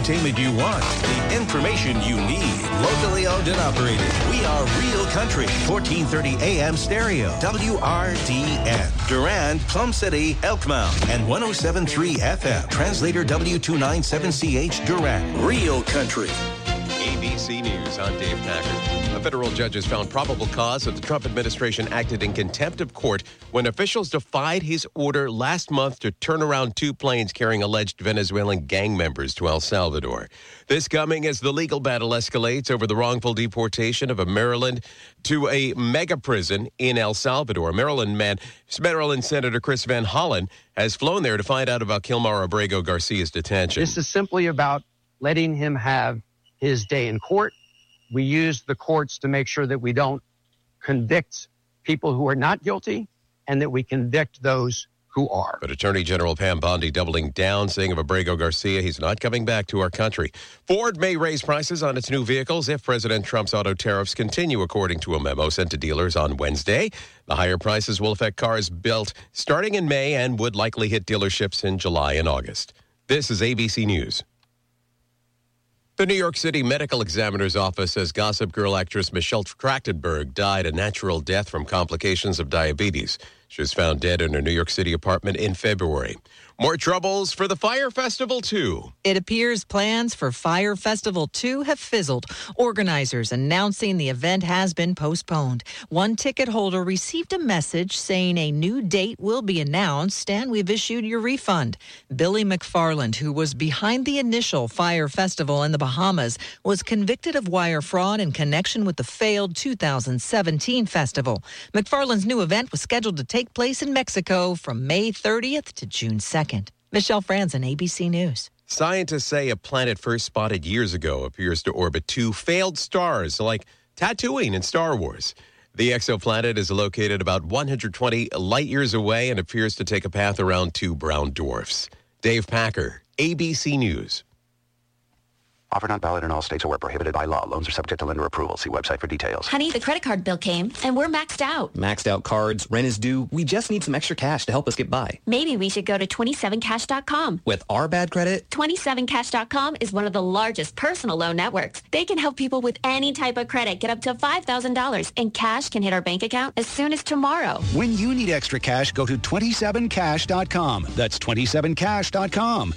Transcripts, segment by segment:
entertainment you want, the information you need. Locally owned and operated. We are Real Country, 1430 AM stereo, WRDN. Durand, Plum City, Elkmount, and 107.3 FM. Translator W297CH Durand. Real Country. ABC News, I'm Dave Packard. A federal judge has found probable cause that the Trump administration acted in contempt of court when officials defied his order last month to turn around two planes carrying alleged Venezuelan gang members to El Salvador. This coming as the legal battle escalates over the wrongful deportation of a Maryland to a mega prison in El Salvador. Maryland Senator Chris Van Hollen has flown there to find out about Kilmar Abrego Garcia's detention. This is simply about letting him have his day in court. We use the courts to make sure that we don't convict people who are not guilty and that we convict those who are. But Attorney General Pam Bondi doubling down, saying of Abrego Garcia, he's not coming back to our country. Ford may raise prices on its new vehicles if President Trump's auto tariffs continue, according to a memo sent to dealers on Wednesday. The higher prices will affect cars built starting in May and would likely hit dealerships in July and August. This is ABC News. The New York City Medical Examiner's Office says Gossip Girl actress Michelle Trachtenberg died a natural death from complications of diabetes. She was found dead in her New York City apartment in February. More troubles for the Fire Festival 2. It appears plans for Fire Festival 2 have fizzled. Organizers announcing the event has been postponed. One ticket holder received a message saying a new date will be announced and we've issued your refund. Billy McFarland, who was behind the initial Fire Festival in the Bahamas, was convicted of wire fraud in connection with the failed 2017 festival. McFarland's new event was scheduled to take place in Mexico from May 30th to June 2nd. Michelle Franzen, ABC News. Scientists say a planet first spotted years ago appears to orbit two failed stars, like Tatooine in Star Wars. The exoplanet is located about 120 light years away and appears to take a path around two brown dwarfs. Dave Packer, ABC News. Offer not valid in all states or where prohibited by law. Loans are subject to lender approval. See website for details. Honey, the credit card bill came, and we're maxed out. Maxed out cards, rent is due. We just need some extra cash to help us get by. Maybe we should go to 27cash.com. With our bad credit? 27cash.com is one of the largest personal loan networks. They can help people with any type of credit get up to $5,000, and cash can hit our bank account as soon as tomorrow. When you need extra cash, go to 27cash.com. That's 27cash.com.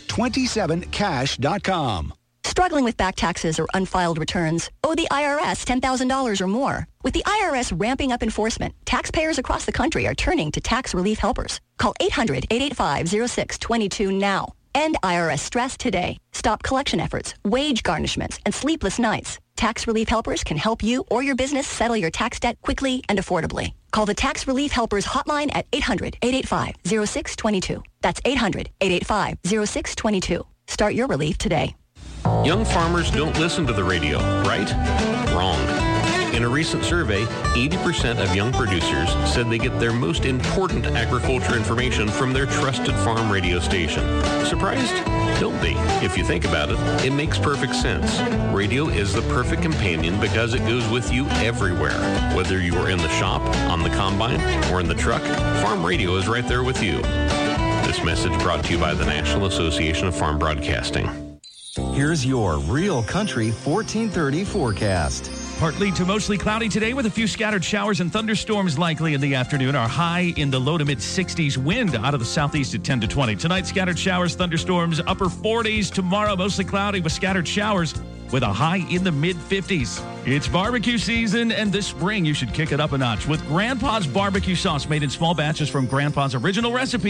27cash.com. Struggling with back taxes or unfiled returns? Owe the IRS $10,000 or more? With the IRS ramping up enforcement, taxpayers across the country are turning to tax relief helpers. Call 800-885-0622 now. End IRS stress today. Stop collection efforts, wage garnishments, and sleepless nights. Tax relief helpers can help you or your business settle your tax debt quickly and affordably. Call the Tax Relief Helpers hotline at 800-885-0622. That's 800-885-0622. Start your relief today. Young farmers don't listen to the radio, right? Wrong. In a recent survey, 80% of young producers said they get their most important agriculture information from their trusted farm radio station. Surprised? Don't be. If you think about it, it makes perfect sense. Radio is the perfect companion because it goes with you everywhere. Whether you are in the shop, on the combine, or in the truck, farm radio is right there with you. This message brought to you by the National Association of Farm Broadcasting. Here's your Real Country 1430 forecast. Partly to mostly cloudy today with a few scattered showers and thunderstorms likely in the afternoon. Our high in the low to mid 60s, wind out of the southeast at 10 to 20. Tonight, scattered showers, thunderstorms, upper 40s. Tomorrow, mostly cloudy with scattered showers with a high in the mid 50s. It's barbecue season, and this spring you should kick it up a notch with Grandpa's barbecue sauce made in small batches from Grandpa's original recipe,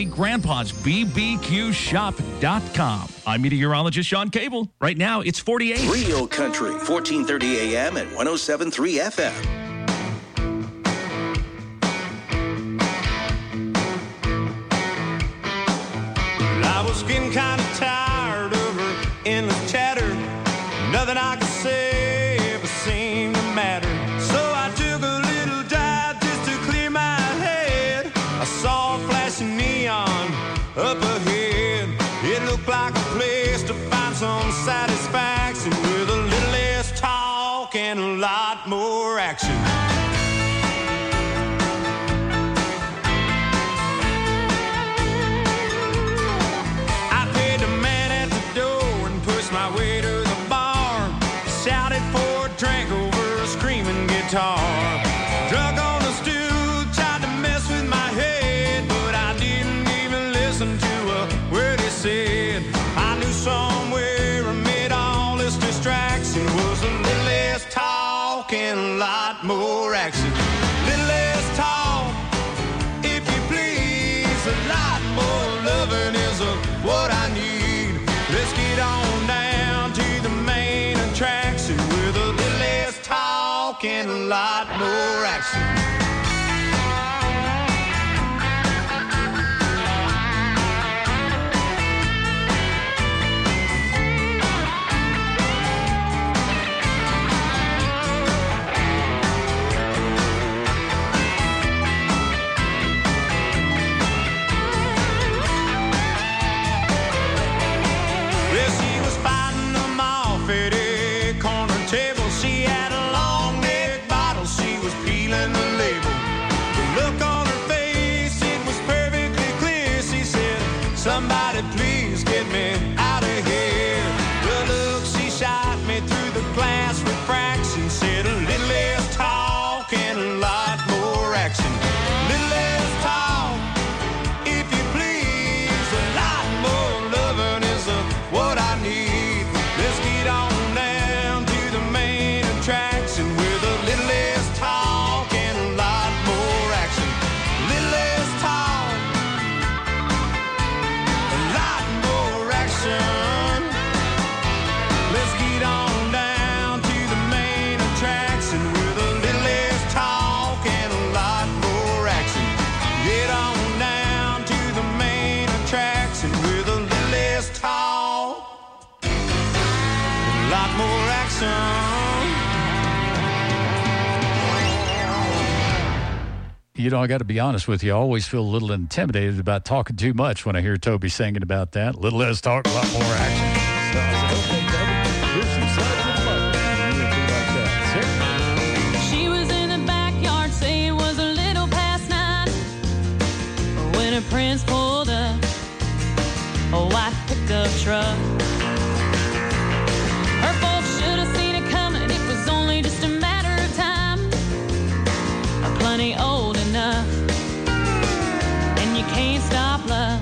grandpa'sbbqshop.com. I'm meteorologist Sean Cable. Right now, it's 48. Real Country, 1430 AM and 107.3 FM. I was getting kind of tired of her endless chatter. Nothing I could say ever seemed to matter. So I took a little dive just to clear my head. I saw a flashing neon up ahead. It looked like a place to find some satisfaction with a little less talk and a lot more action. I paid the man at the door and pushed my way to listen to a word he said. I knew somewhere amid all this distraction was a little less talk and a lot more action. Little less talk, if you please, a lot more loving is what I need. Let's get on down to the main attraction with a little less talk and a lot more action. Somebody please get me out of here. The look she shot me through the glass refraction said a little less talk and a lot more action. Little less talk, if you please, a lot more loving is what I need. Let's get on down to the main attraction with a little less talk and a lot more action. Little less talk. Let's get on down to the main attraction with a little less talk and a lot more action. Get on down to the main attraction with a little less talk, a lot more action. You know, I got to be honest with you. I always feel a little intimidated about talking too much when I hear Toby singing about that. A little less talk, a lot more action. So I said, okay, Toby, here's some sides of the love. She was in the backyard, say it was a little past 9 when her prince pulled up a white pickup truck. Her folks should have seen it coming. It was only just a matter of time. Plenty old enough, and you can't stop love.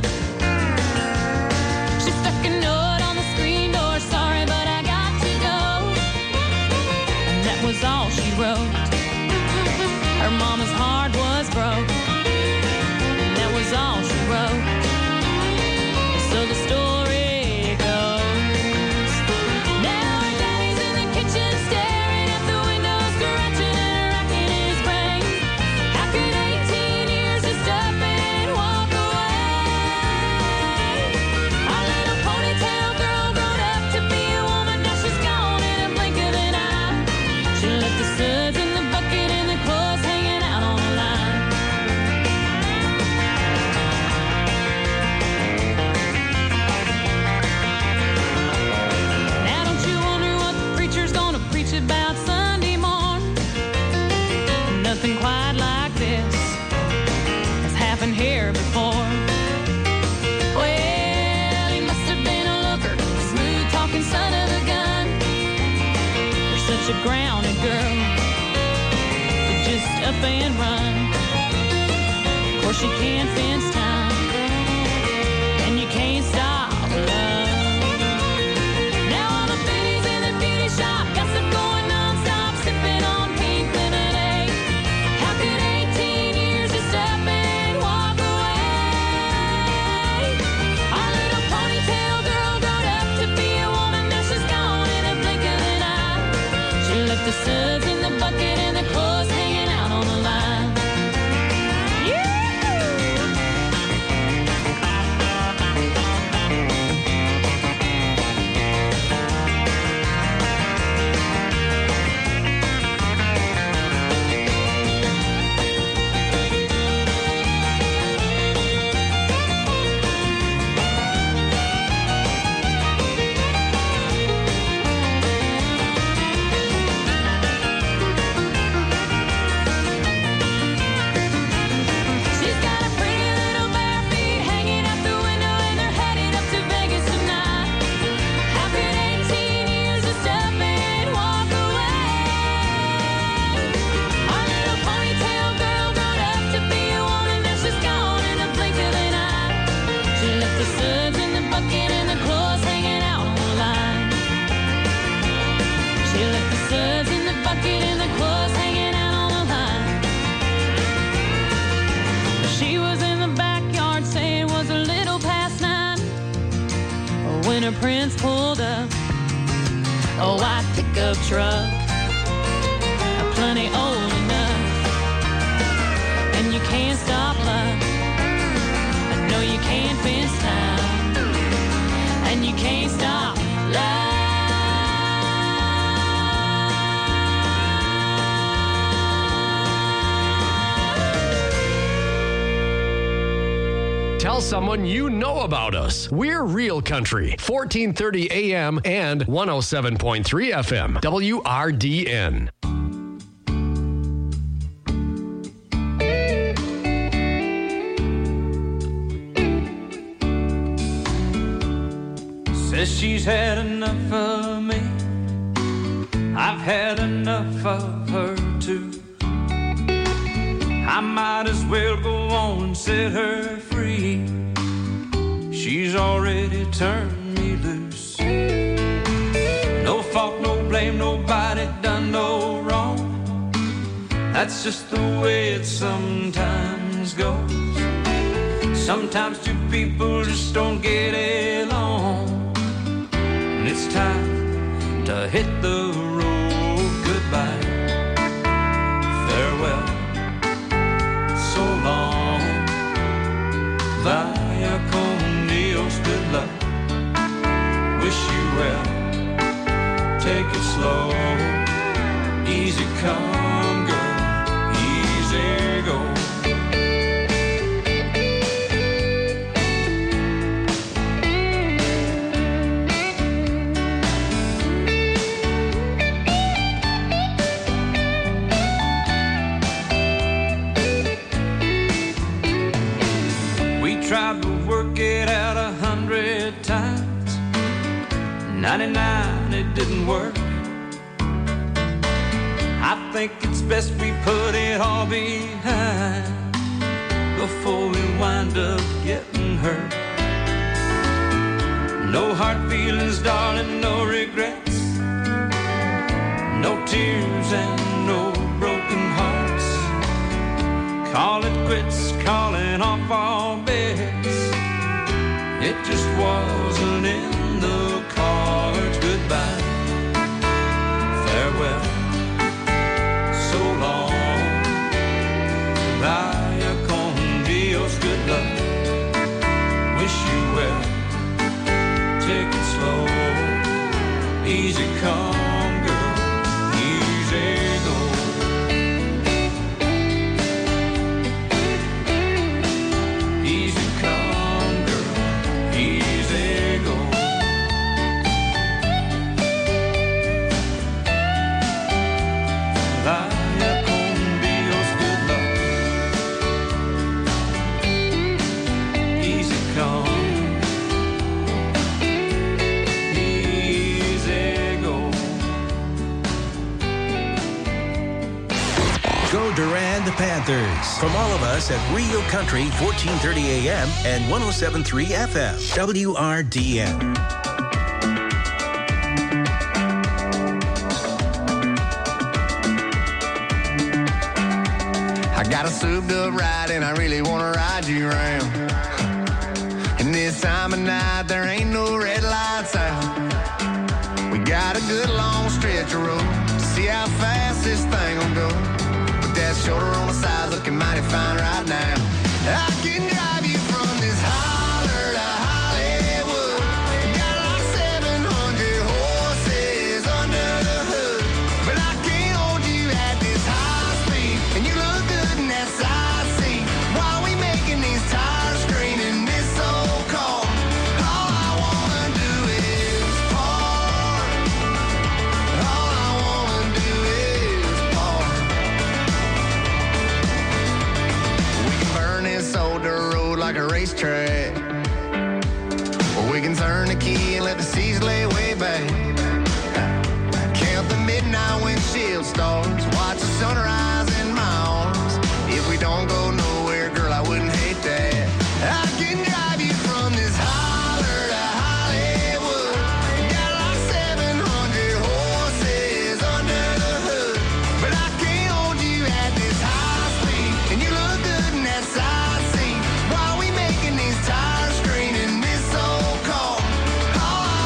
She stuck a note on the screen door, sorry, but I got to go. And that was all she wrote. Her mama's heart was broke, and that was all she wrote. So the story goes. Now her daddy's in the kitchen staring at the window, scratching and racking his brain. How could 18 years just up and walk away? Our little ponytail girl grown up to be a woman, now she's gone in a blink of an eye. She left the suds in the bucket and the clothes hanging out on the line. Now don't you wonder what the preacher's gonna preach about Sunday morn? Nothing quite like this has happened here before. Well, he must have been a looker, smooth talking son of a gun. You're such a grounded girl, you just up and run. Of course you can't fence time, and you can't stop love. Now all the biddies in the beauty shop, gossip going non-stop, sipping on pink lemonade. How could 18 years just up and walk away? Our little ponytail girl grown up to be a woman, now she's gone in a blink of an eye. She left the suds in the bucket and the clothes hanging out on the line. Yeah! a prince pulled up a white pickup truck, plenty old enough, and you can't stop love. No, you can't fence time, and you can't stop love. Tell someone you know about us. We're Real Country, 1430 AM and 107.3 FM, WRDN. Says she's had enough of me. I've had enough of her too. I might as well go on and set her free. She's already turned me loose. No fault, no blame, nobody done no wrong. That's just the way it sometimes goes. Sometimes two people just don't get along, and it's time to hit the road. Goodbye, farewell, so long, vaya con Dios, good luck, wish you well, take it slow, easy come, girl, easy go. Tried to work it out 100 times, 99 it didn't work. I think it's best we put it all behind before we wind up getting hurt. No hard feelings, darling, no regrets, no tears and no broken hearts. Call it quits, calling off all bets. It just wasn't in the cards. Goodbye, farewell, so long, vaya con Dios, good luck, wish you well, take it slow, easy come, girl, easy go. Easy come, girl, easy go. Vaya con Dios, good luck, easy come, easy go. Go Durand the Panthers. From all of us at Real Country, 1430 AM and 107.3 FM, WRDN. I got a souped up ride and I really want to ride you around. And this time of night there ain't no red lights out. We got a good long stretch of road to see how fast this thing will go. That shoulder on the side looking mighty fine right now. I can drive you from this holler to Hollywood. Got like 700 horses under the hood. But I can't hold you at this high speed. And you look good in that side seat. While we making these tires scream in this old car. All I wanna do is park. All I wanna do is park. This old dirt road like a racetrack, or we can turn the key and let the seas lay way back. Count the midnight windshield stars, watch the sunrise in my arms. If we don't go nowhere, girl, I wouldn't hate that. I can drive you from this holler to Hollywood. Got like 700 horses under the hood. But I can't hold you at this high speed. And you look good in that side seat. While we making these tires scream in this old car. All I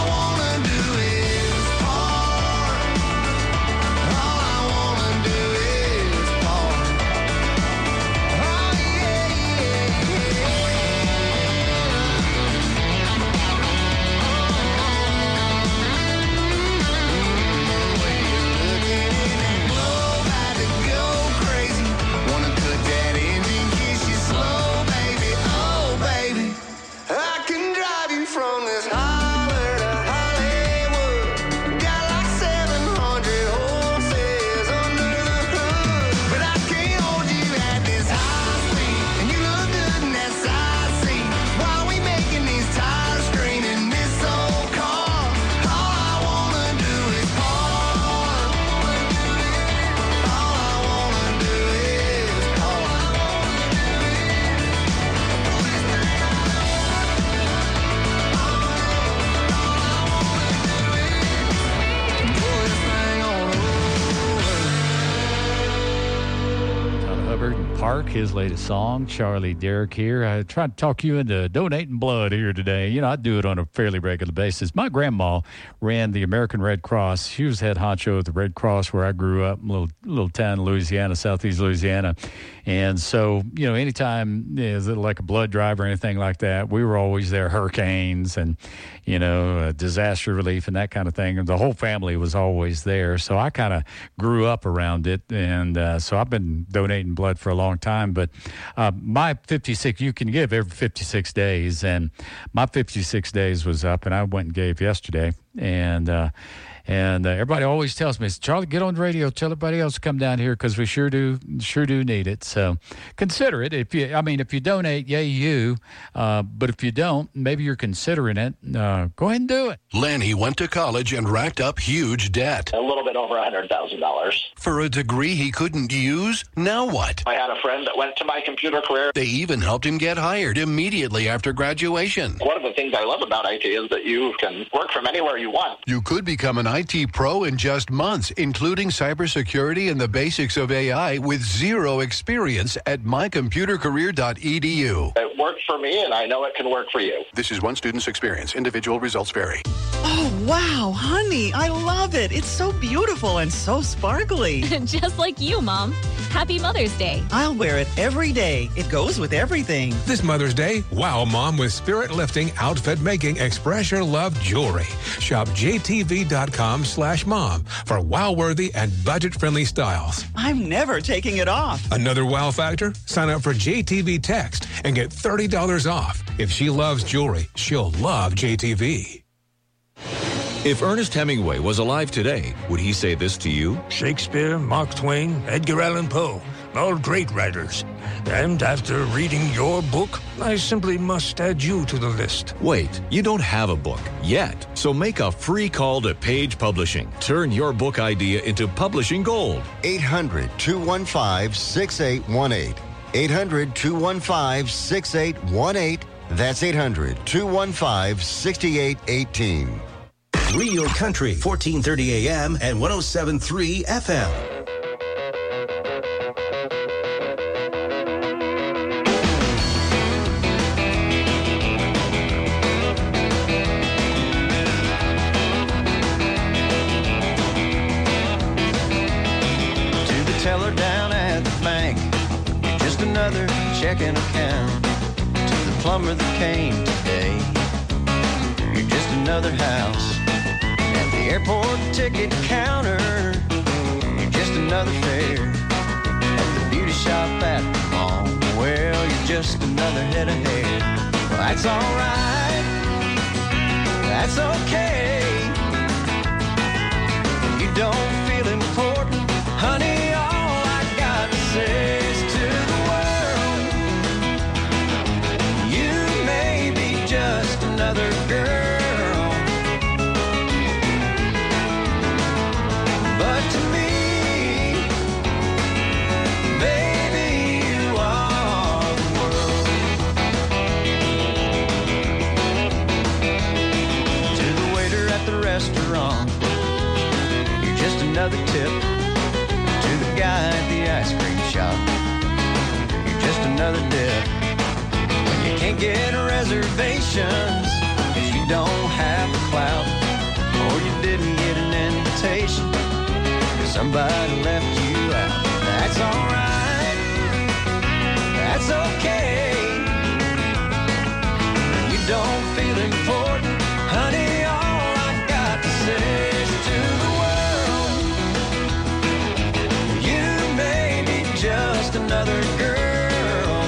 Park, his latest song. Charlie Derrick here. I tried to talk you into donating blood here today. You know, I do it on a fairly regular basis. My grandma ran the American Red Cross. She was head honcho at the Red Cross where I grew up, little town in Louisiana, southeast Louisiana. And so, you know, anytime is it like a blood drive or anything like that, we were always there. Hurricanes and, you know, disaster relief and that kind of thing. And the whole family was always there. So I kind of grew up around it. And so I've been donating blood for a long time. But my 56, you can give every 56 days. And my 56 days was up, and I went and gave yesterday. And everybody always tells me, Charlie, get on the radio, tell everybody else to come down here because we sure do need it. So consider it. If you donate, yay you. But if you don't, maybe you're considering it. Go ahead and do it. Lanny went to college and racked up huge debt. A little bit over $100,000. For a degree he couldn't use? Now what? I had a friend that went to my computer career. They even helped him get hired immediately after graduation. One of the things I love about IT is that you can work from anywhere you want. You could become an IT pro in just months, including cybersecurity and the basics of AI with zero experience at mycomputercareer.edu. It worked for me, and I know it can work for you. This is one student's experience. Individual results vary. Oh, wow, honey, I love it. It's so beautiful and so sparkly. Just like you, Mom. Happy Mother's Day. I'll wear it every day. It goes with everything. This Mother's Day, wow Mom with spirit-lifting, outfit-making, express your love jewelry. Shop jtv.com/mom for wow-worthy and budget-friendly styles. I'm never taking it off. Another wow factor? Sign up for JTV Text and get $30 off. If she loves jewelry, she'll love JTV. If Ernest Hemingway was alive today, would he say this to you? Shakespeare, Mark Twain, Edgar Allan Poe, all great writers. And after reading your book, I simply must add you to the list. Wait, you don't have a book yet. So make a free call to Page Publishing. Turn your book idea into publishing gold. 800-215-6818. 800-215-6818. That's 800-215-6818. Real Country, 1430 AM and 107.3 FM. To the teller down at the bank, you're just another checking account. To the plumber that came today, you're just another house. At the airport ticket counter, you're just another fare. At the beauty shop at the mall, well, you're just another head of hair. Well, that's alright, that's okay. If you don't feel important, honey, all I got to say is to the world, you may be just another girl. But to me, baby, you are the world. To the waiter at the restaurant, you're just another tip. To the guy at the ice cream shop, you're just another dip. When you can't get reservations, if you don't have the clout, or you didn't get an invitation, somebody left you out. That's alright, that's okay. When you don't feel important, honey, all I got to say is to the world, you may be just another girl,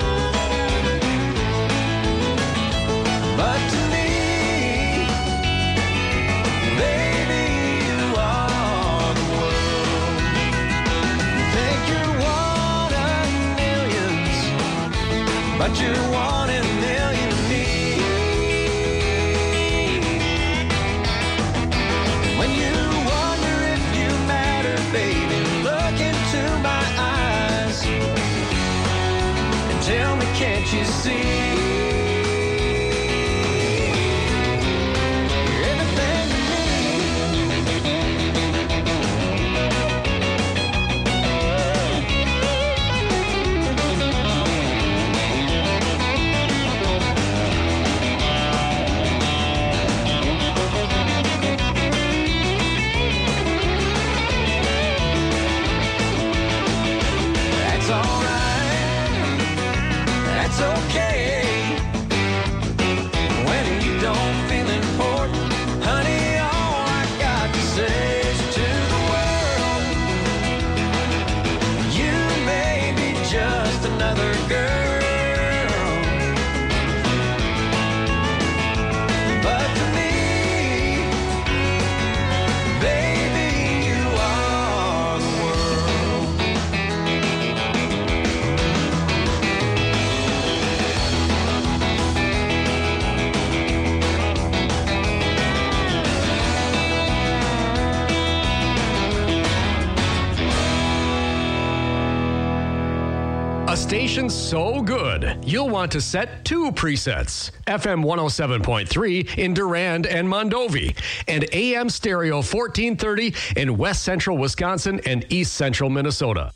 but to me, baby, you are the world. Think you're one of millions, but you're one in a million to me. When you wonder if you matter, baby, look into my eyes and tell me, can't you see? station so good, you'll want to set 2 presets. FM 107.3 in Durand and Mondovi, and AM stereo 1430 in West Central Wisconsin and East Central Minnesota.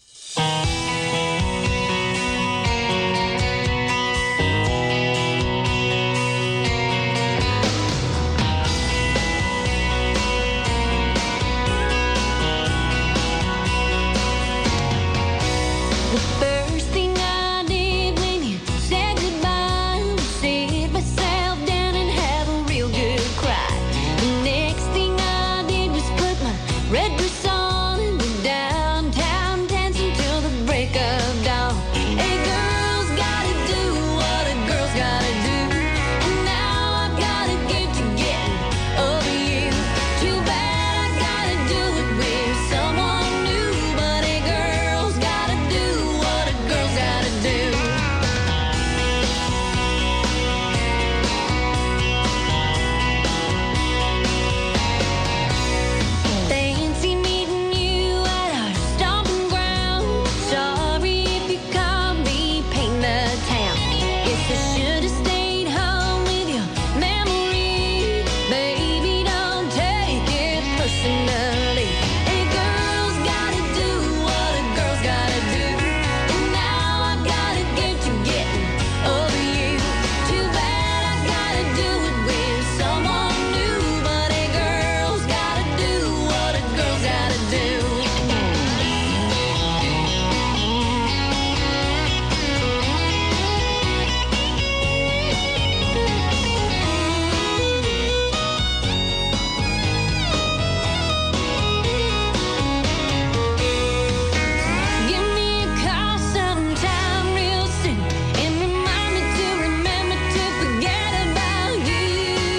Red boots on and went downtown dancing till the break of dawn. A girl's gotta do what a girl's gotta do, and now I've gotta get to getting over you. Too bad I gotta do it with someone new, but a girl's gotta do what a girl's gotta do. Fancy meeting you at our stomping ground. Sorry if you caught me painting the town. Guess I should have stayed home with your memory. Baby, don't take it personally. A girl's gotta do what a girl's gotta do, and now I've gotta get to getting over you. Too bad I gotta do it with someone new, but a girl's gotta do what a girl's gotta do. Give me a call sometime real soon, and remind me to remember to forget about you.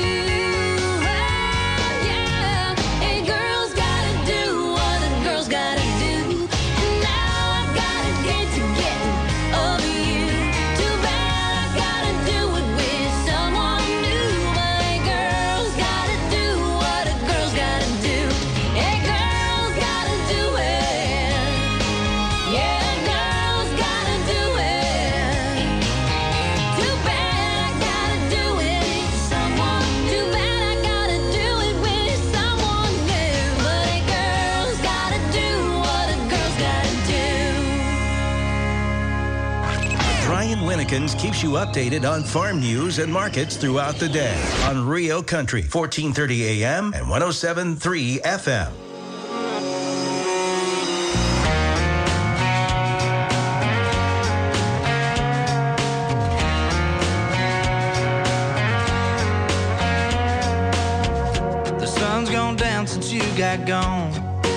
Oh, yeah. A girl's gotta do what a girl's gotta do, and now I've gotta get to getting over you. Too bad I gotta do it with someone new, but a girl's gotta do what a girl's gotta do. A girl's gotta do it. Yeah, a girl's gotta do it. Too bad I gotta do it with someone. Too bad I gotta do it with someone new, but a girl's gotta do what a girl's gotta do. Brian Winnekins keeps you updated on farm news and markets throughout the day on Rio Country, 1430 AM and 107.3 FM. The sun's gone down since you got gone.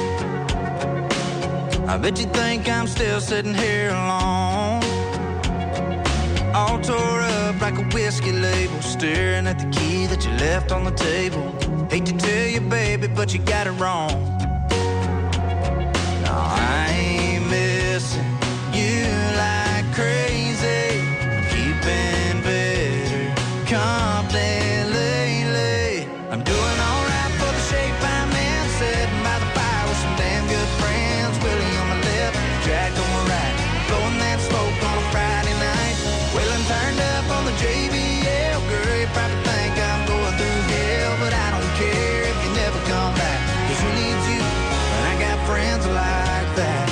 I bet you think I'm still sitting here alone, all tore up like a whiskey label, staring at the key that you left on the table. Hate to tell you, baby, but you got it wrong. No, I ain't missing you like crazy. Keeping better company lately. I'm doing alright for the shape I'm in, sitting by the fire with some damn good friends. Willie on my left, Jack on my right, blowing that smoke on a Friday night. Wheeling turned up on the JBL. Girl, you probably think I'm going through hell, but I don't care if you never come back, 'cause who needs you when I got friends like that?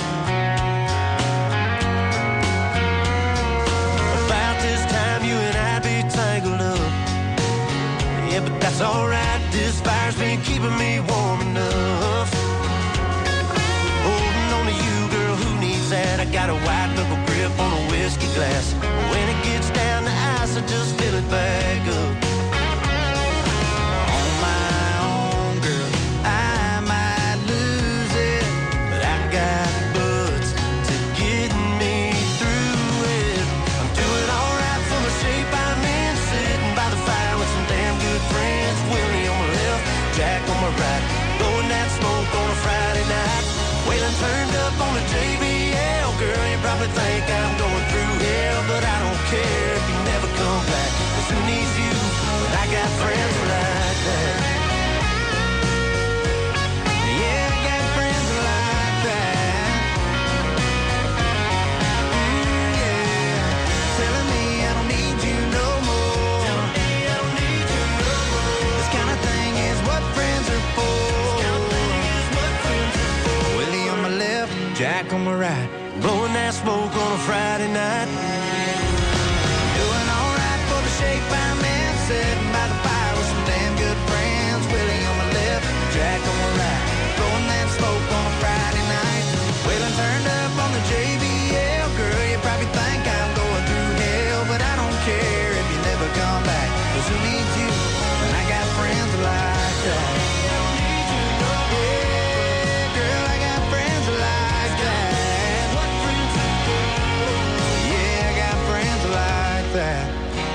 About this time you and I'd be tangled up. Yeah, but that's alright, this fire's been keeping me warm enough. Holding on to you, girl, who needs that? I got a white knuckle grip on a whiskey glass. When it gets down to ice, I just fill it back up. On my own, girl, I might lose it, but I got butts to get me through it. I'm doing alright for the shape I'm in, sitting by the fire with some damn good friends. Willie on my left, Jack on my right, blowing that smoke on a Friday night. Wailing turned up on the JBL. Girl, you probably think I'm going through hell, but I don't care if you never come back, 'cause who needs you when I got friends like that? Yeah, I got friends like that. Yeah. alright. Blowing that smoke on a Friday night. Doing alright for the shake by man. Sitting by the fire with some damn good friends. Willie on my left, Jack on my right. Blowing that smoke on a Friday night. Wheeling turned up on the JBL. Girl, you probably think I'm going through hell, but I don't care if you never come back. 'Cause who needs you when I got friends like that? Yeah, girl, I got friends like that. Yeah, I got friends like that.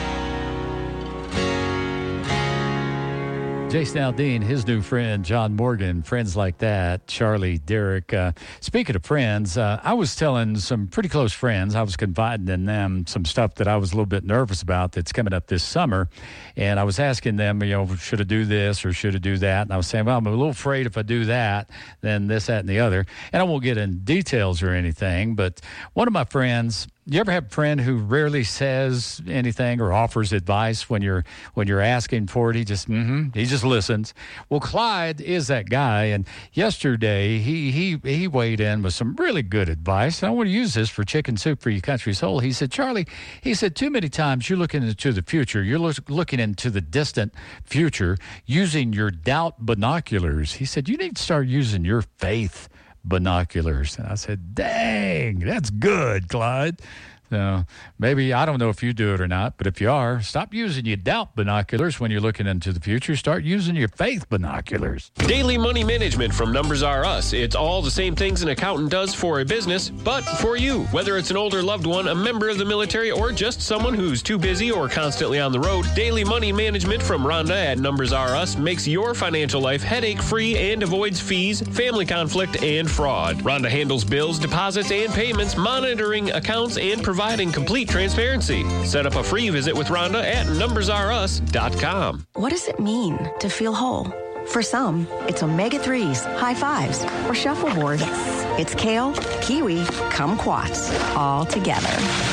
Jason Aldean, his new friend, John Morgan, friends like that, Charlie, Derek. Speaking of friends, I was telling some pretty close friends, I was confiding in them some stuff that I was a little bit nervous about that's coming up this summer. And I was asking them, should I do this or should I do that? And I was saying, well, I'm a little afraid if I do that, then this, that, and the other. And I won't get in details or anything, but one of my friends, you ever have a friend who rarely says anything or offers advice when you're asking for it? He just listens. Well, Clyde is that guy, and yesterday he weighed in with some really good advice. And I want to use this for Chicken Soup for Your Country Soul. He said, Charlie, too many times you're looking into the future. You're looking into the distant future using your doubt binoculars. He said, you need to start using your faith binoculars. And I said, dang, that's good, Clyde. So maybe, I don't know if you do it or not, but if you are, stop using your doubt binoculars when you're looking into the future. Start using your faith binoculars. Daily Money Management from Numbers R Us. It's all the same things an accountant does for a business, but for you. Whether it's an older loved one, a member of the military, or just someone who's too busy or constantly on the road, Daily Money Management from Rhonda at Numbers R Us makes your financial life headache-free and avoids fees, family conflict, and fraud. Rhonda handles bills, deposits, and payments, monitoring accounts, and providing complete transparency. Set up a free visit with Rhonda at numbersrus.com. What does it mean to feel whole? For some, it's omega-3s, high fives, or shuffleboard. It's kale, kiwi, kumquats, all together.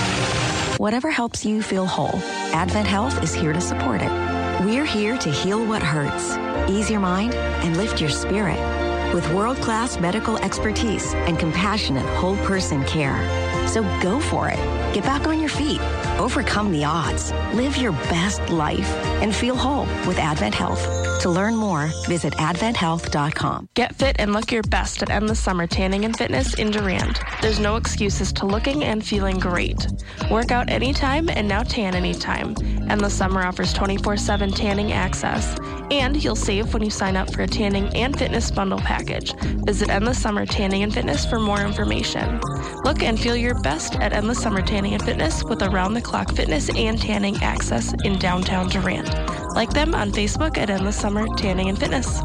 Whatever helps you feel whole, Advent Health is here to support it. We're here to heal what hurts, ease your mind, and lift your spirit with world-class medical expertise and compassionate whole person care. So go for it. Get back on your feet. Overcome the odds. Live your best life and feel whole with Advent Health. To learn more, visit adventhealth.com. Get fit and look your best at Endless Summer Tanning and Fitness in Durand. There's no excuses to looking and feeling great. Work out anytime and now tan anytime. Endless Summer offers 24/7 tanning access. And you'll save when you sign up for a tanning and fitness bundle package. Visit Endless Summer Tanning and Fitness for more information. Look and feel your best at Endless Summer Tanning and Fitness with around-the-clock fitness and tanning access in downtown Durand. Like them on Facebook at Endless Summer Tanning and Fitness.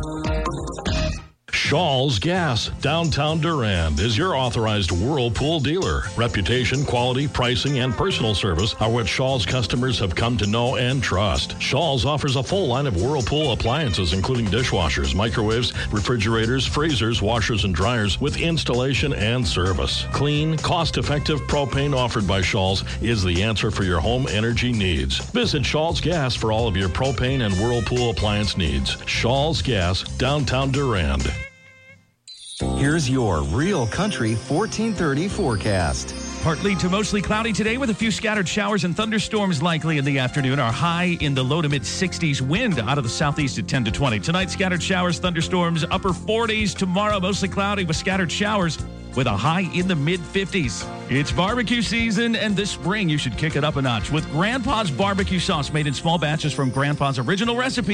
Shaw's Gas, downtown Durand, is your authorized Whirlpool dealer. Reputation, quality, pricing, and personal service are what Shaw's customers have come to know and trust. Shaw's offers a full line of Whirlpool appliances, including dishwashers, microwaves, refrigerators, freezers, washers, and dryers with installation and service. Clean, cost-effective propane offered by Shaw's is the answer for your home energy needs. Visit Shaw's Gas for all of your propane and Whirlpool appliance needs. Shaw's Gas, downtown Durand. Here's your Real Country 1430 forecast. Partly to mostly cloudy today with a few scattered showers and thunderstorms likely in the afternoon. Our high in the low to mid 60s, wind out of the southeast at 10 to 20. Tonight, scattered showers, thunderstorms, upper 40s. Tomorrow, mostly cloudy with scattered showers with a high in the mid 50s. It's barbecue season, and this spring you should kick it up a notch with Grandpa's barbecue sauce made in small batches from Grandpa's original recipe,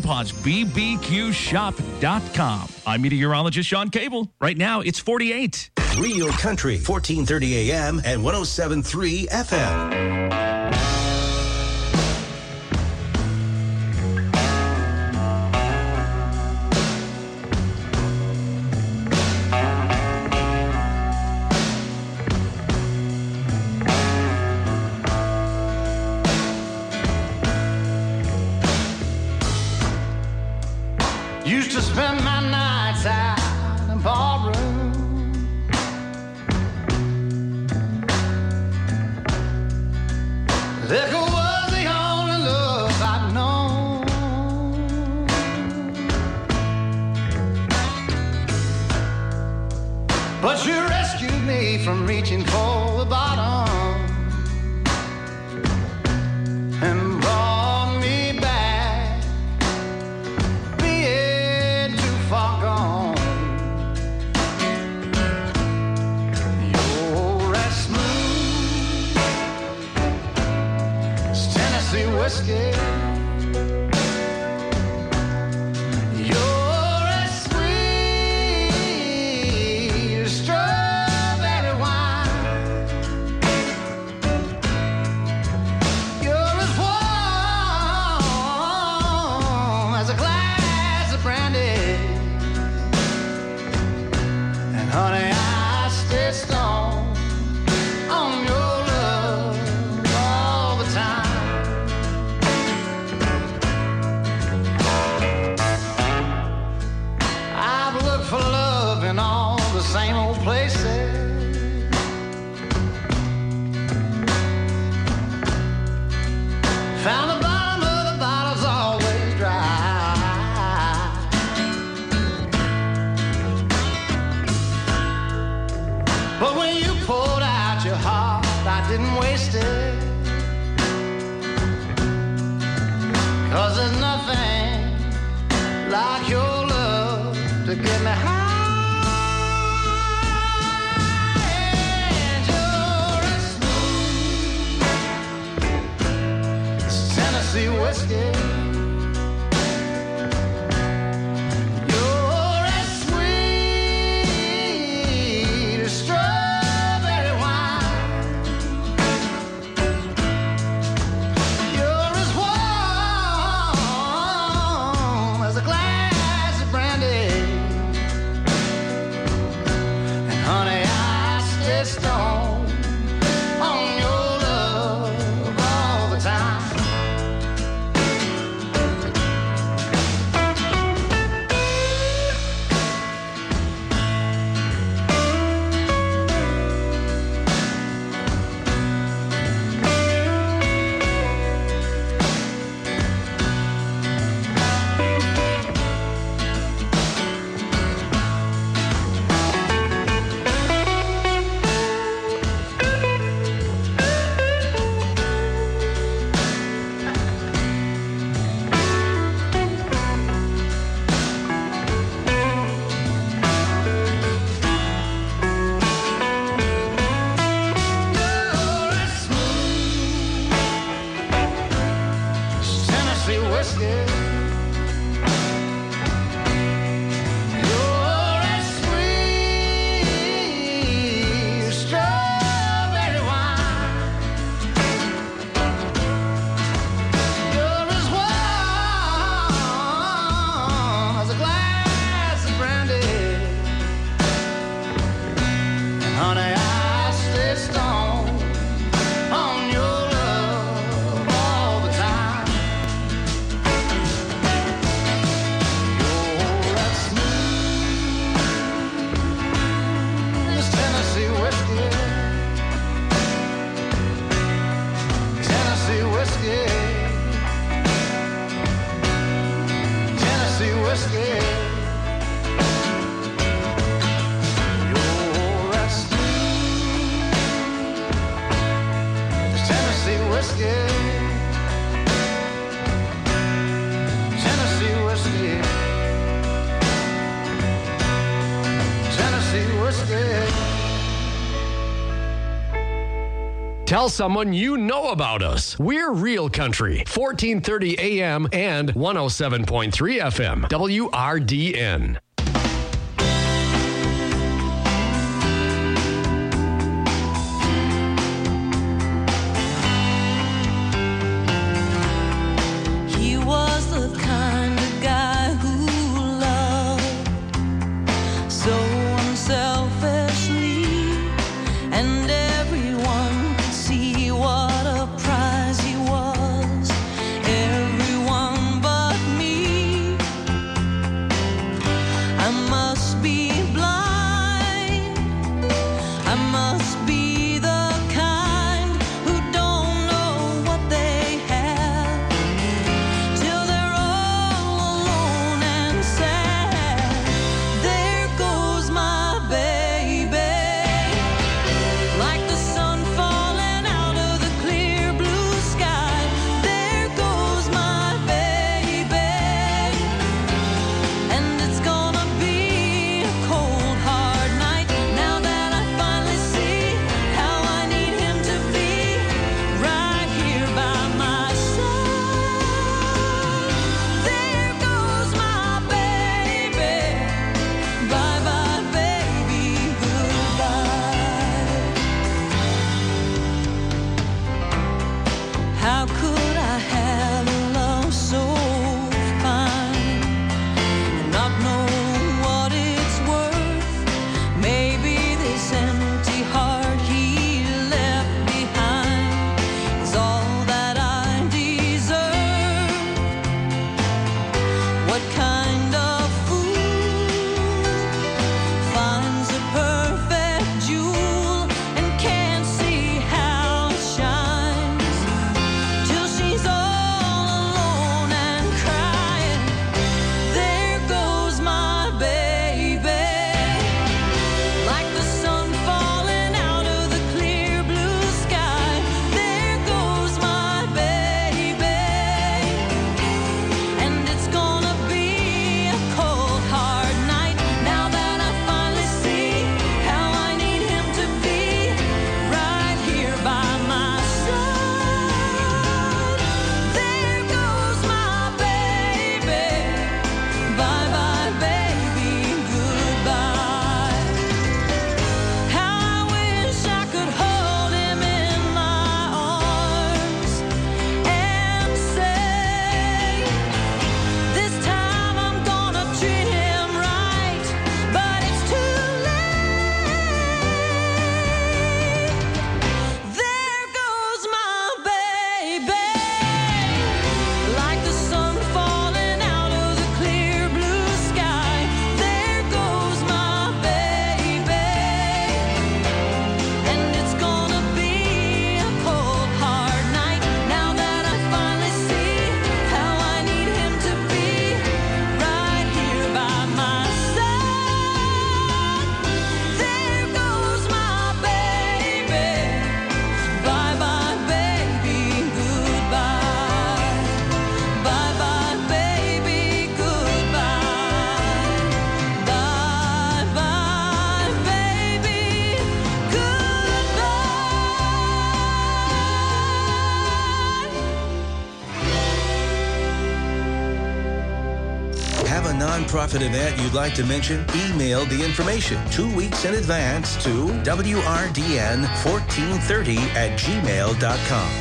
grandpa'sbbqshop.com. I'm meteorologist Sean Cable. Right now, it's 48. Real Country, 1430 AM and 107.3 FM. Used to spend my nights out in ballroom. Liquor was the only love I'd known. But you rescued me from reaching for the bottom and brought me back, being too far gone. You're as smooth as Tennessee whiskey. Honey, I stay strong on your love all the time. I've looked for love in all the same old places. Found the bottom of the bottle's always dry. But when you poured out your heart, I didn't waste it. 'Cause there's nothing like your love to get me high. And you're as smooth as Tennessee whiskey. Tell someone you know about us. We're Real Country, 1430 AM and 107.3 FM, WRDN. He was the kind of guy who loved so unselfishly, and everyone could see what a prize he was. Everyone but me. nonprofit event you'd like to mention? Email the information 2 weeks in advance to wrdn1430@gmail.com.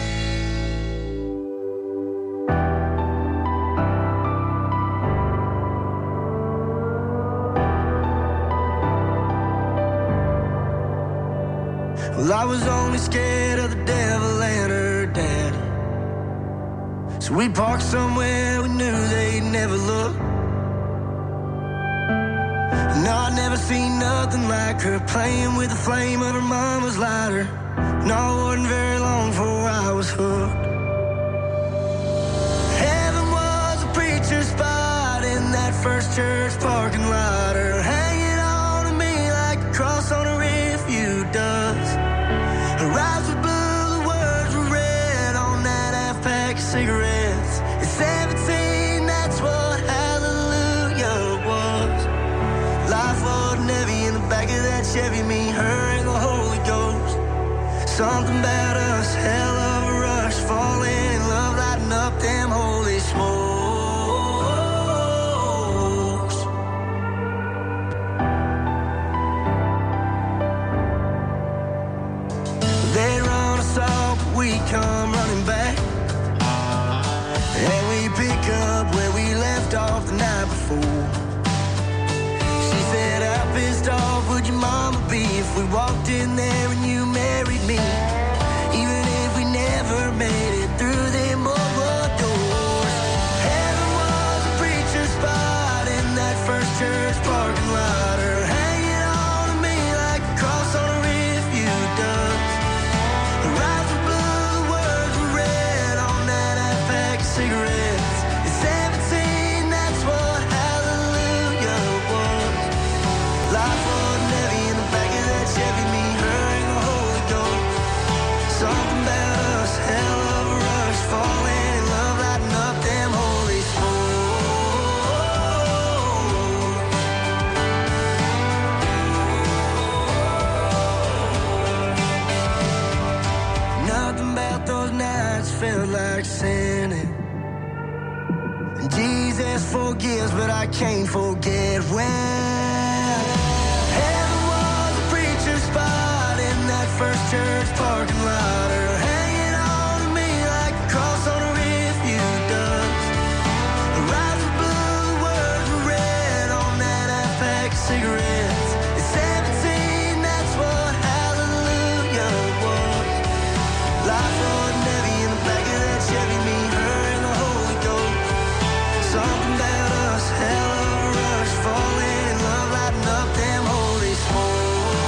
Well, I was only scared of the devil and her dad. So we parked somewhere we knew they'd never look. No, I'd never seen nothing like her, playing with the flame of her mama's lighter. No, it wasn't very long before I was hooked. Heaven was a preacher's spot in that first church parking lot, her hanging on to me like a cross on a refuge does. Her eyes were blue, the words were red on that half-pack of cigarettes. At 17, that's what hallelujah was. Life wasn't heavy in the back of that Chevy, me, her, and the Holy Ghost. Something about us, hell of a rush, falling in love, lighting up them holy smokes. They run us off, but we come running back. And we pick up where we left off the night before. She said, how pissed off would your mama be if we walked in there and you married me? Even if we never made it through them old doors. Heaven was a preacher's spot in that first church parking lot, her hanging on to me like a cross on a refuge does. Her eyes were blue, the words were red on that half-pack of cigarettes. At 17, that's what hallelujah was. Life wasn't heavy in the back of that Chevy, me, her, and the Holy Ghost. Something about us, hell of a rush, falling in love, lighting up them holy smokes. Nothing about those nights felt like sinning. And Jesus forgives, but I can't forget when. Heaven was a preacher's spot in that first church parking lot, her hanging on to me like a cross on a refuge does. Her eyes were blue, the words were red on that half-pack of cigarettes. At 17, that's what hallelujah was. Life wasn't heavy in the back of that Chevy, me, her, and the Holy Ghost. Something about us, hell of a rush, falling in love, lighting up them holy smokes.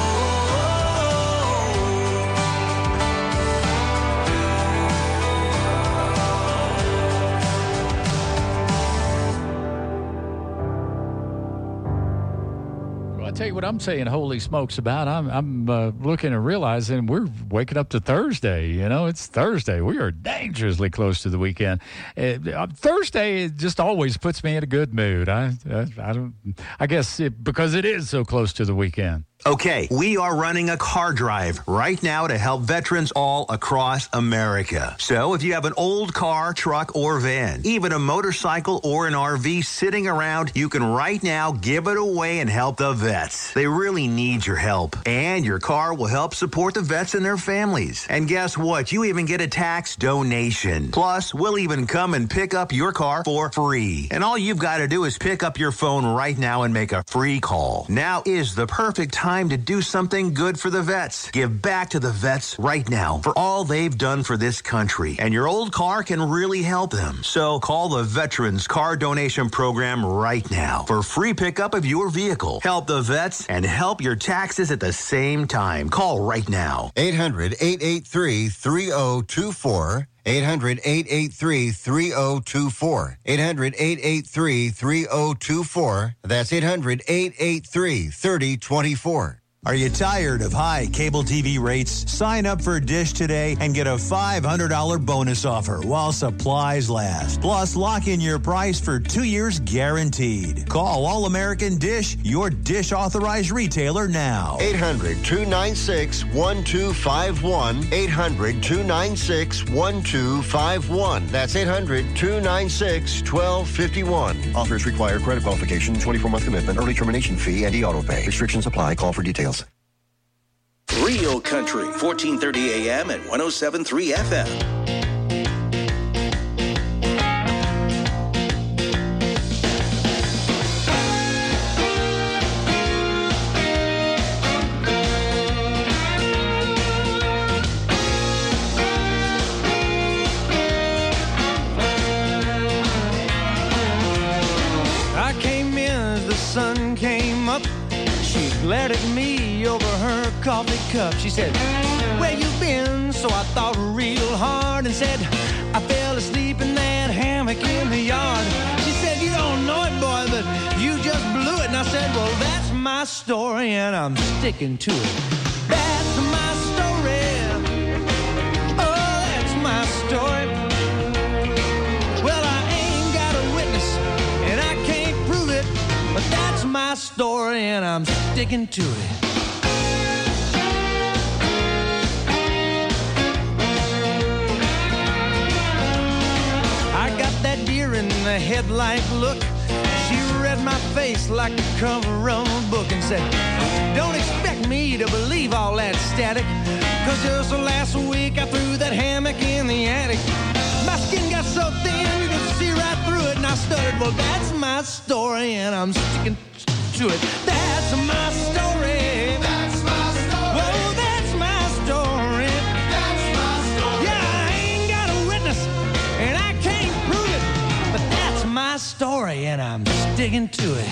Well, I tell you what I'm saying, holy smokes, about. I'm looking and realizing we're waking up to Thursday. You know, it's Thursday. We are dangerously close to the weekend. Thursday it just always puts me in a good mood. I guess because it is so close to the weekend. Okay, we are running a car drive right now to help veterans all across America. So if you have an old car, truck, or van, even a motorcycle or an RV sitting around, you can right now give it away and help the vets. They really need your help. And your car will help support the vets and their families. And guess what? You even get a tax donation. Plus, we'll even come and pick up your car for free. And all you've got to do is pick up your phone right now and make a free call. Now is the perfect time to do something good for the vets. Give back to the vets right now for all they've done for this country. And your old car can really help them. So call the Veterans Car Donation Program right now for free pickup of your vehicle. Help the vets and help your taxes at the same time. Call right now. 800-883-3024. 800-883-3024. 800-883-3024. That's 800-883-3024. Are you tired of high cable TV rates? Sign up for Dish today and get a $500 bonus offer while supplies last. Plus, lock in your price for 2 years guaranteed. Call All-American Dish, your Dish authorized retailer now. 800-296-1251. 800-296-1251. That's 800-296-1251. Offers require credit qualification, 24-month commitment, early termination fee, and e-auto pay. Restrictions apply. Call for details. Real Country, 1430 AM and 107.3 FM. I came in as the sun came up. She glared at me over her coffee cup. She said, "Where you been?" So I thought real hard and said, "I fell asleep in that hammock in the yard." She said, "You don't know it, boy, but you just blew it." And I said, "Well, that's my story and I'm sticking to it. That's my story. Oh, that's my story. Well, I ain't got a witness and I can't prove it, but that's my story and I'm sticking to it." I got that deer in the headlight look. She read my face like the cover of a book and said, "Don't expect me to believe all that static, 'cause just last week I threw that hammock in the attic. My skin got so thin you could see right through it." And I stuttered, "Well, that's my story and I'm sticking to it. That's my story. That's my story. Whoa, that's my story. That's my story. Yeah, I ain't got a witness and I can't prove it, but that's my story and I'm sticking to it."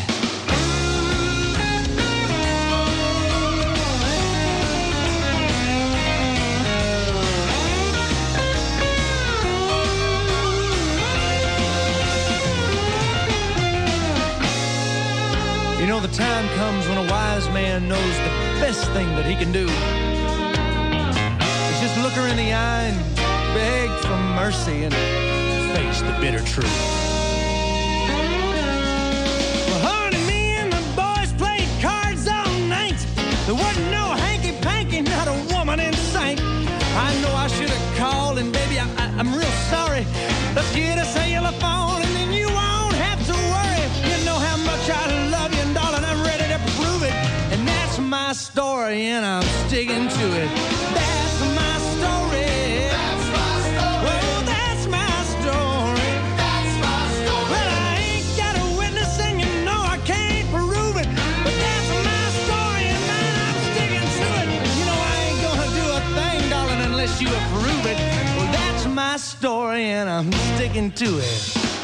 You know, the time comes when a wise man knows the best thing that he can do is just look her in the eye and beg for mercy and face the bitter truth. Well, honey, me and the boys played cards all night. There wasn't no hanky-panky, not a woman in sight. I know I should have called, and baby, I'm real sorry. Let's get a cellular phone and then you won't have to worry. You know how much I love you, and darling, I'm ready to prove it. And that's my story and I'm sticking to it. That's my story. That's my story. Well, that's my story. That's my story. Well, I ain't got a witness and you know I can't prove it, but that's my story and man, I'm sticking to it. You know I ain't gonna do a thing, darling, unless you approve it. Well, that's my story and I'm sticking to it.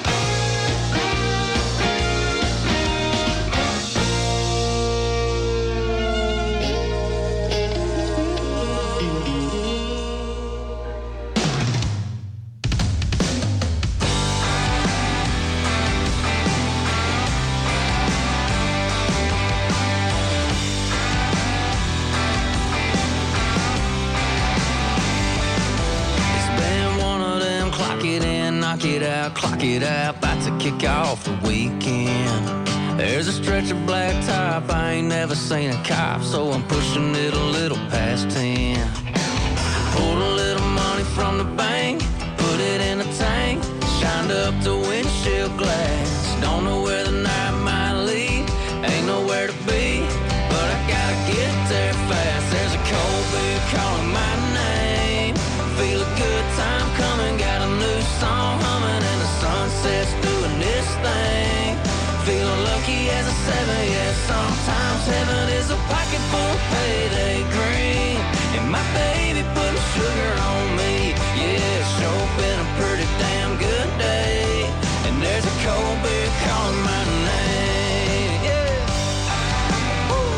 Knock it out, clock it out, about to kick off the weekend. There's a stretch of black top, I ain't never seen a cop, so I'm pushing it a little past 10. Pulled a little money from the bank, put it in a tank, shined up the windshield glass. Don't know where the night might lead, ain't nowhere to be, but I gotta get there fast. There's a cold beer calling my name, feel a good time coming, got a new song humming and the sunset's doing this thing. Feeling lucky as a 7, yeah, sometimes heaven is a pocket full of payday green. And my baby putting sugar on me, yeah, it's sure been a pretty damn good day. And there's a cold beer calling my name, yeah. Woo.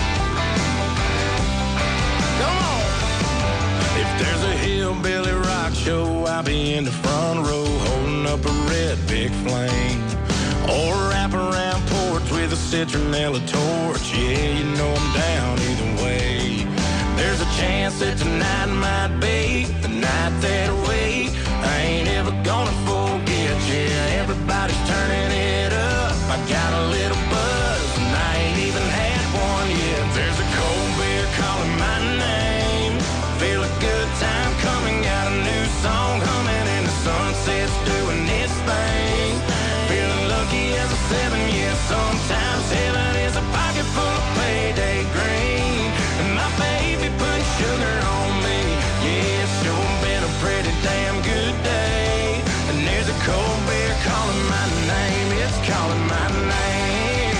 Come on. If there's a hillbilly rock show, I'll be in the front row holding up a red big flame. Or wrap around porch with a citronella torch. Yeah, you know I'm down either way. There's a chance that tonight might be the night that we ain't ever gonna forget. Yeah, everybody's turning it up. I got a little buzz and I ain't even had one yet. There's a cold beer calling my name. Feel a good time coming, got a new song humming, and the sunset's doing its thing. Feeling lucky as a 7, yeah, sometimes heaven is a pocket full of payday green. And my baby put sugar on me, yeah, it's sure been a pretty damn good day. And there's a cold beer calling my name, it's calling my name.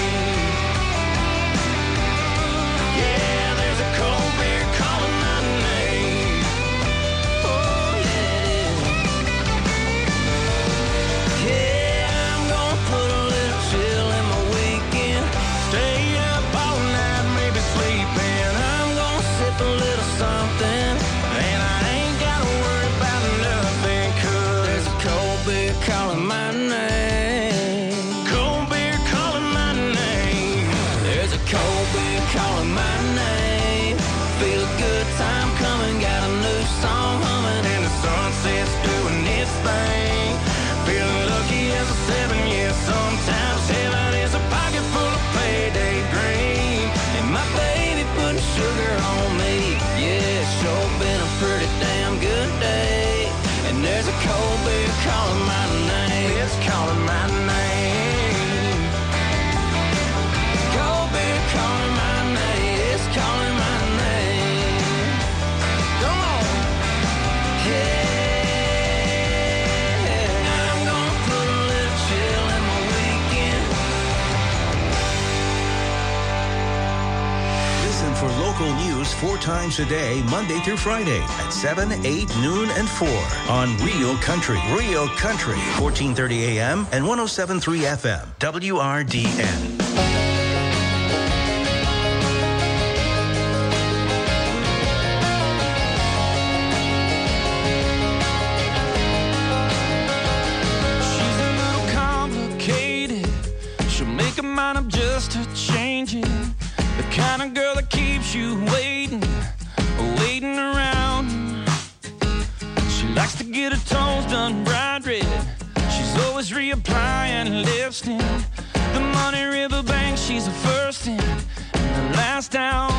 Yeah, there's a cold beer calling my name. Oh, yeah. Yeah, I'm gonna put a little chill in my weekend. Stay up all night, maybe sleep in. I'm gonna sip a little something, and I ain't gotta worry about nothing, 'cause there's a cold beer calling my name. Cold beer calling my name. There's a cold beer calling my name. Feel a good time coming, got a new song humming, and the sunset's doing its thing. Feeling lucky as a 7, yeah, sometimes heaven is a pocket full of payday green. And my baby putting sugar on me, yeah, it's sure been a pretty damn good day. And there's a cold beer calling my name, it's calling my name. Cold beer calling my name, it's calling my name. Come on. Yeah, I'm gonna put a little chill in my weekend. Listen for local news 4 times a day, Monday through Friday at 7, 8, noon, and 4 on Real Country. Real Country, 1430 AM and 107.3 FM, WRDN. She's a little complicated. She'll make a mind up just to change it. The kind of girl that keeps you waiting around. She likes to get her toes done bright red. She's always reapplying lipstick. The Money River Bank, she's the first in and the last down.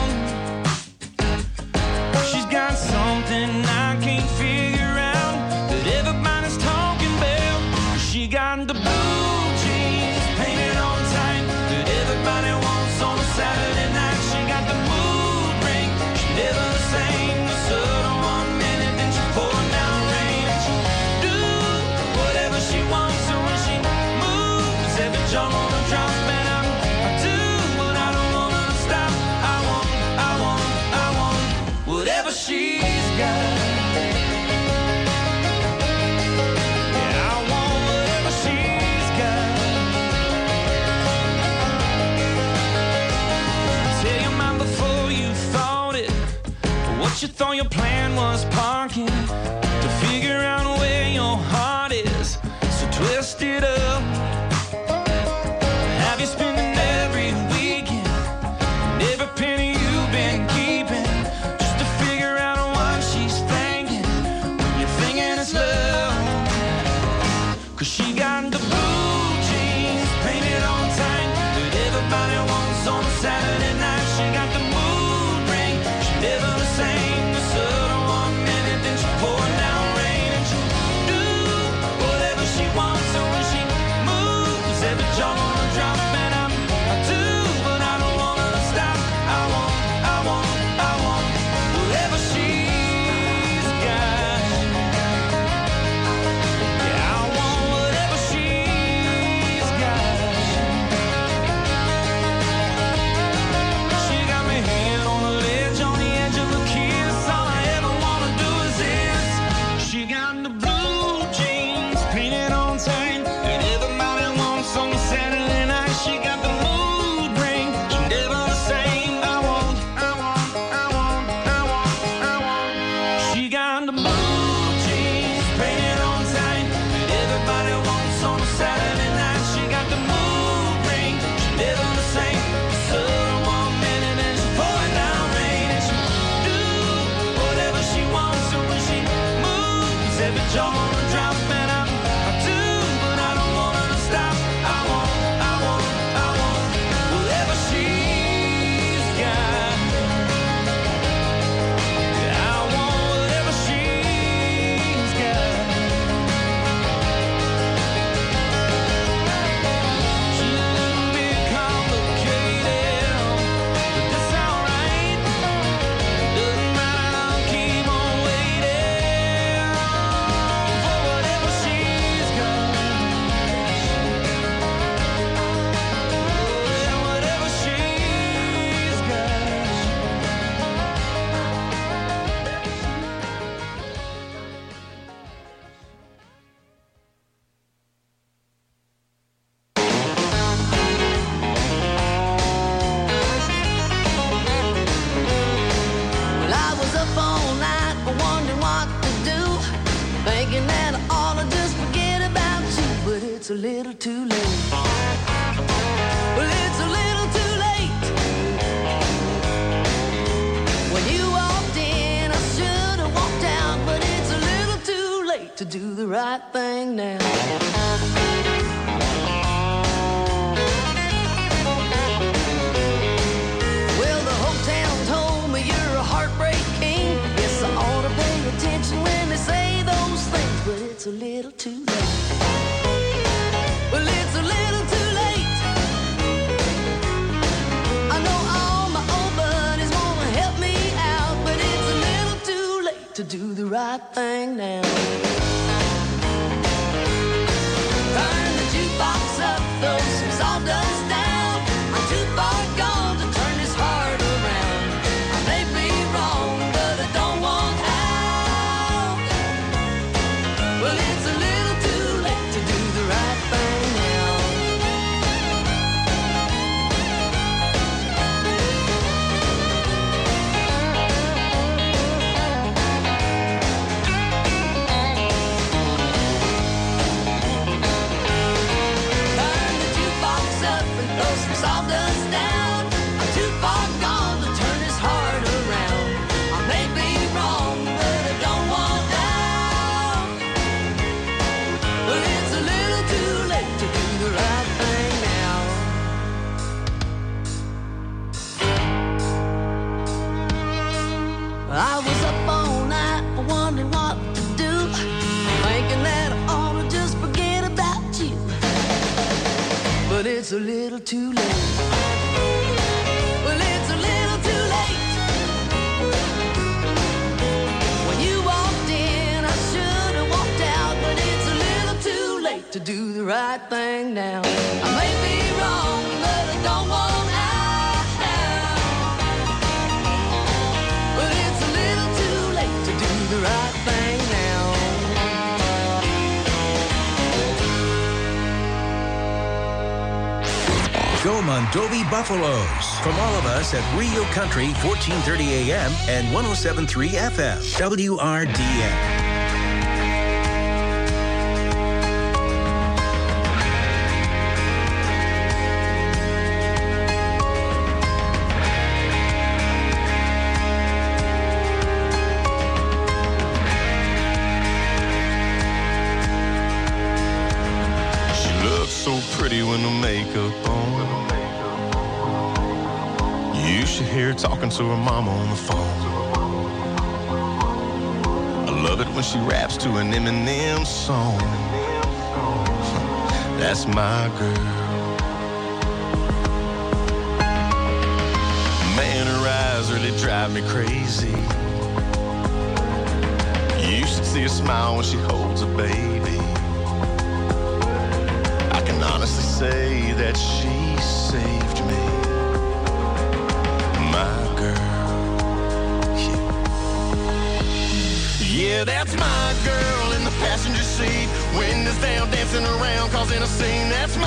She's got something I can't figure out that everybody's talking about. She got the blue jeans painted on tight that everybody wants on a Saturday night. She got the mood ring, she never the same. The sun on 1 minute, then she pouring down rain. And she do whatever she wants, and when she moves, every jaw on a drop. And I do what I don't want her to stop. I want whatever she's got. Yeah, I want whatever she's got. Tell your mind before you thought it. What you thought your plan was parking to figure out where your heart is. So twist it up. Have you spending every weekend and every penny you've been keeping just to figure out what she's thinking when you're thinking it's love? 'Cause she got the blue jeans painted on tight that everybody wants on a Saturday night. She got the mood ring, she never the same. The sun on 1 minute, then she pouring down rain. And she do whatever she wants, and when she moves, every jaw on a drop. And I do, but I don't want her to stop. I want whatever she's got. Yeah, I want whatever she's little too late. Well, it's a little too late. When you walked in, I should have walked out, but it's a little too late to do the right thing now. Well, the whole town told me you're a heartbreak king. Yes, I ought to pay attention when they say those things, but it's a little too late. Well, it's a little too late. I know all my old buddies want to help me out, but it's a little too late to do the right thing now. Turn the jukebox up, throw some sawdust down. I'm too far gone to turn this heart around. I may be wrong, but I don't want out. Well, it's a little too late to do the right thing now. Turn the jukebox up and throw some sawdust down. I'm too far gone to turn this heart around. I may be wrong, but I don't want out. Well, it's a little too late to do the right thing now. I was up all night wondering what to do, thinking that I ought to just forget about you. But it's a little too late. Well, it's a little too late. When you walked in, I should have walked out, but it's a little too late to do the right thing now. I may be wrong, but I don't want out. But it's a little too late to do the right thing now. Go Mondovi Buffaloes. From all of us at Real Country, 1430 AM and 107.3 FM. WRDN. She looks so pretty when the makeup on. You should hear her talking to her mama on the phone. I love it when she raps to an Eminem song. That's my girl. Man, her eyes really drive me crazy. You should see her smile when she holds a baby. I can honestly say that she saved me. My girl. Yeah, that's my girl in the passenger seat. Windows down, dancing around, causing a scene. That's my